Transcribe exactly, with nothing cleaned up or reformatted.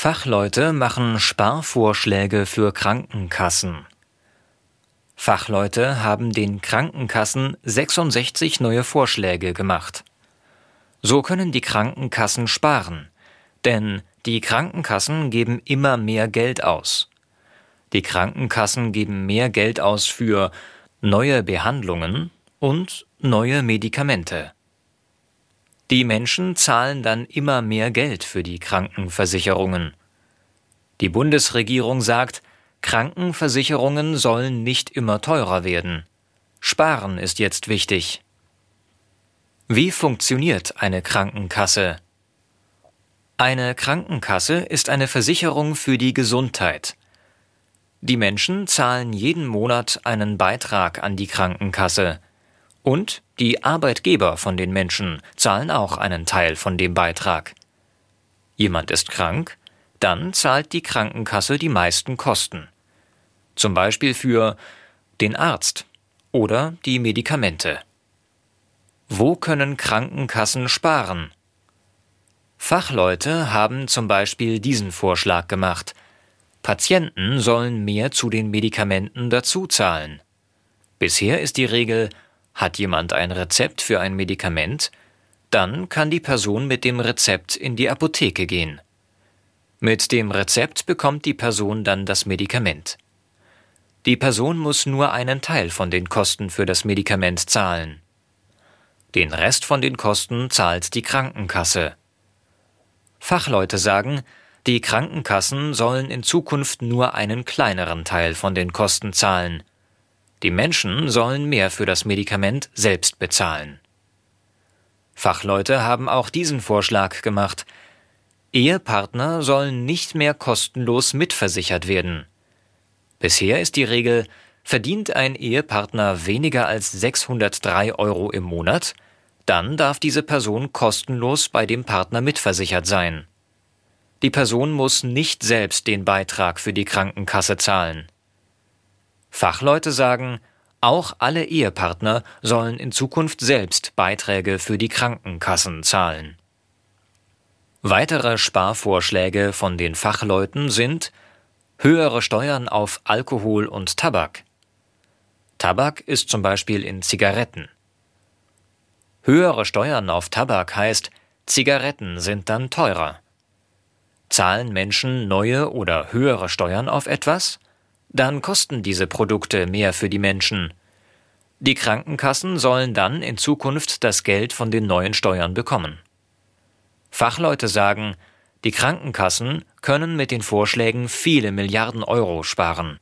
Fachleute machen Sparvorschläge für Krankenkassen. Fachleute haben den Krankenkassen sechsundsechzig neue Vorschläge gemacht. So können die Krankenkassen sparen, denn die Krankenkassen geben immer mehr Geld aus. Die Krankenkassen geben mehr Geld aus für neue Behandlungen und neue Medikamente. Die Menschen zahlen dann immer mehr Geld für die Krankenversicherungen. Die Bundesregierung sagt, Krankenversicherungen sollen nicht immer teurer werden. Sparen ist jetzt wichtig. Wie funktioniert eine Krankenkasse? Eine Krankenkasse ist eine Versicherung für die Gesundheit. Die Menschen zahlen jeden Monat einen Beitrag an die Krankenkasse. Und die Arbeitgeber von den Menschen zahlen auch einen Teil von dem Beitrag. Jemand ist krank, dann zahlt die Krankenkasse die meisten Kosten. Zum Beispiel für den Arzt oder die Medikamente. Wo können Krankenkassen sparen? Fachleute haben zum Beispiel diesen Vorschlag gemacht. Patienten sollen mehr zu den Medikamenten dazu zahlen. Bisher ist die Regel, hat jemand ein Rezept für ein Medikament, dann kann die Person mit dem Rezept in die Apotheke gehen. Mit dem Rezept bekommt die Person dann das Medikament. Die Person muss nur einen Teil von den Kosten für das Medikament zahlen. Den Rest von den Kosten zahlt die Krankenkasse. Fachleute sagen, die Krankenkassen sollen in Zukunft nur einen kleineren Teil von den Kosten zahlen. Die Menschen sollen mehr für das Medikament selbst bezahlen. Fachleute haben auch diesen Vorschlag gemacht. Ehepartner sollen nicht mehr kostenlos mitversichert werden. Bisher ist die Regel, verdient ein Ehepartner weniger als sechshundertdrei Euro im Monat, dann darf diese Person kostenlos bei dem Partner mitversichert sein. Die Person muss nicht selbst den Beitrag für die Krankenkasse zahlen. Fachleute sagen, auch alle Ehepartner sollen in Zukunft selbst Beiträge für die Krankenkassen zahlen. Weitere Sparvorschläge von den Fachleuten sind höhere Steuern auf Alkohol und Tabak. Tabak ist zum Beispiel in Zigaretten. Höhere Steuern auf Tabak heißt, Zigaretten sind dann teurer. Zahlen Menschen neue oder höhere Steuern auf etwas? Dann kosten diese Produkte mehr für die Menschen. Die Krankenkassen sollen dann in Zukunft das Geld von den neuen Steuern bekommen. Fachleute sagen, die Krankenkassen können mit den Vorschlägen viele Milliarden Euro sparen.